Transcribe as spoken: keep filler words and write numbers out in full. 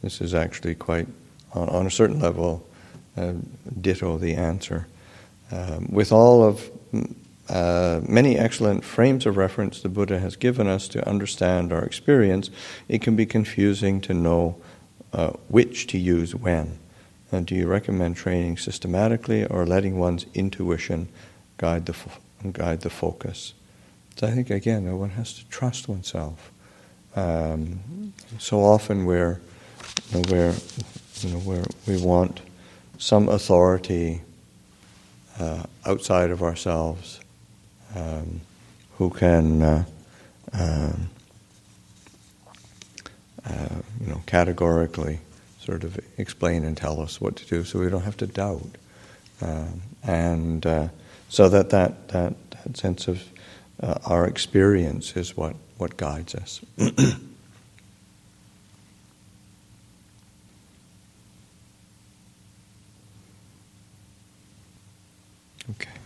this is actually quite, on, on a certain level, uh, ditto the answer. Um, with all of uh, many excellent frames of reference the Buddha has given us to understand our experience, it can be confusing to know uh, which to use when. And do you recommend training systematically or letting one's intuition guide the fo- guide the focus? So I think again, one has to trust oneself. Um, so often we're, you know, we're, you know, we're, we want some authority uh, outside of ourselves um, who can, uh, um, uh, you know, categorically sort of explain and tell us what to do, so we don't have to doubt, um, and uh, so that that that, that sense of uh, our experience is what what guides us. Okay.